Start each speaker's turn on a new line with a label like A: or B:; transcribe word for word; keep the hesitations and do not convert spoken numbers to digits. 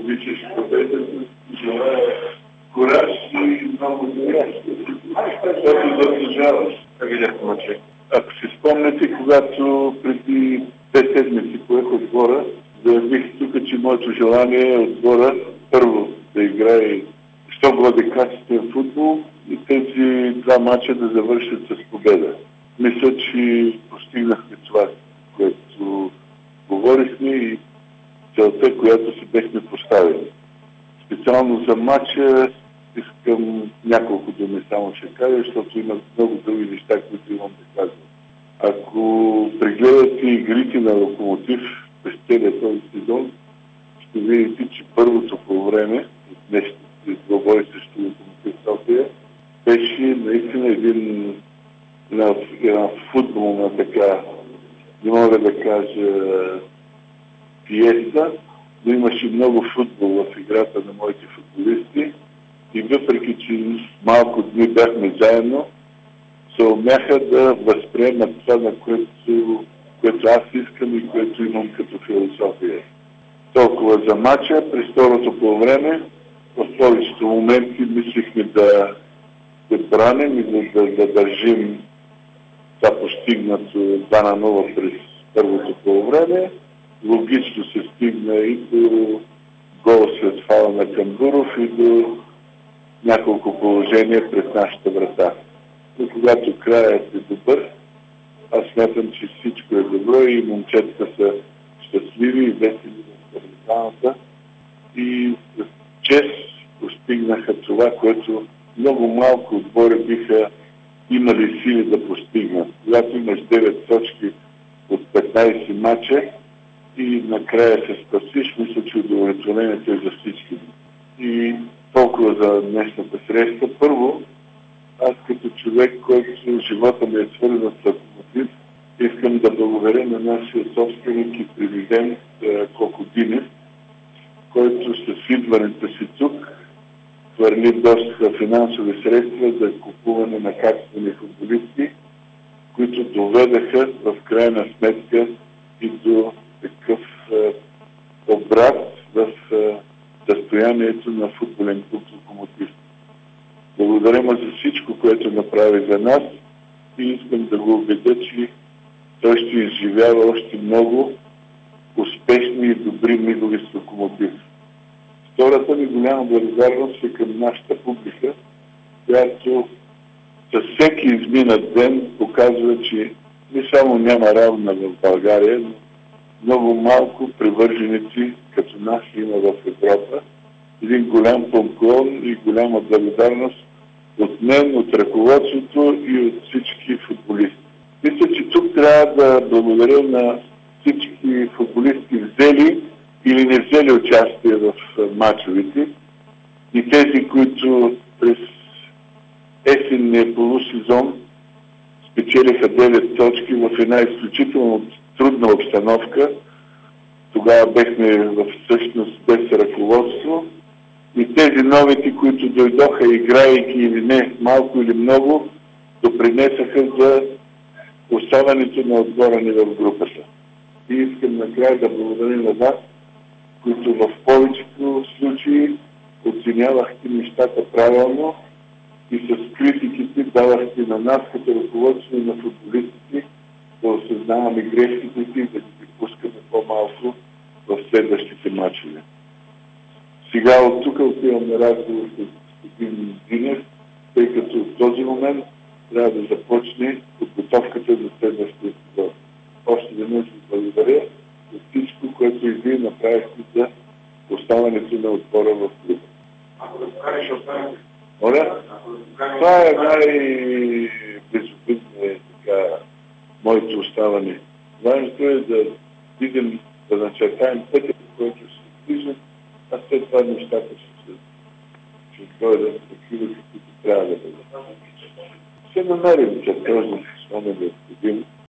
A: обичаш победата, желая кураж и много здраве. Защото заслужаваш.
B: Как видяхте мача?
A: Ако си спомняте, когато преди две седмици поех отбора, заявих тук, че моето желание е отбора първо да играе що годе качествен футбол и тези два мача да завършат с победа. Мисля, че постигнахме това, което говорихме и целта, която си бехме поставили. Специално за матча искам няколко думи само ще кажа, защото има много други неща, които имам да казвам. Ако прегледате игрите на Локомотив през целия този сезон, ще видите, че първото по време от днешните двобой срещу Локомотив София беше наистина един една, една футболна така, не мога да кажа пиеса, но имаше много футбол в играта на моите футболисти и въпреки, че малко дни бяхме заедно, се умяха да възприемат това, на което, което аз искам и което имам като философия. Толкова за матча. През второто по време, в повечето моменти мислихме да се браним и да, да, да държим това постигнато два на нула през първото по време. Логично се стигна и до гол след фала на Камбуров и до няколко положения пред нашата врата. Но когато краят е добър, аз смятам, че всичко е добро и момчетата са щастливи и весели в резултата и с чест постигнаха това, което много малко отбори биха имали сили да постигнат. Когато имаш девет точки от петнайсет мача и накрая се спасиш, мисля, че удовлетворението е за всички. И толкова за днешната среща. Първо, аз като човек, който живота ми е свързан с Локомотив, искам да благодаря на нашия собственик и президент Кокодинев, който с идването си тук хвърли доста финансови средства за купуване на качествени футболисти, които доведаха в крайна сметка и до такъв е, обрат в е, състоянието на футболен клуб Локомотив. Благодаря му за всичко, което направи за нас и искам да го убедя, че той ще изживява още много успешни и добри мигови с Локомотив. Втората ми голяма благодарност е към нашата публика, която със всеки изминат ден показва, че не само няма равна в България, но много малко привърженици като нас има в Европа. Един голям поклон и голяма благодарност от мен, от ръководството и от всички футболисти. Мисля, че тук трябва да благодаря на всички футболисти взели или не взели участие в мачовете и тези, които през есенния полусезон спечелиха девет точки в една изключително трудна обстановка. Тогава бехме в всъщност без ръководство. И тези новите, които дойдоха, играейки или не, малко или много, допринесаха за оставането на отбора ни в групата. И искам накрая да благодаря на вас, които в повечето случаи оценявахте нещата правилно и с критиките давахте на нас като ръководство и на футболистите да осъзнаваме грешките си и да ги пускаме по-малко в следващите матчове. Сега от тук отиваме разговор с господин Динев, тъй като в този момент трябва да започне подготовката за следващия сезон. Още веднъж ви благодаря за всичко, което и вие направихте за оставането на отбора в клуба.
B: Ако да покажеш, ще останете.
A: Моля? Това е най-безобидно е така моето оставане. Важното е да видим, да начертаем пътя, по който ще се движим, а след това нещата ще се ще дойдат такива, каквито трябва да бъдат. Ще намерим чертежно с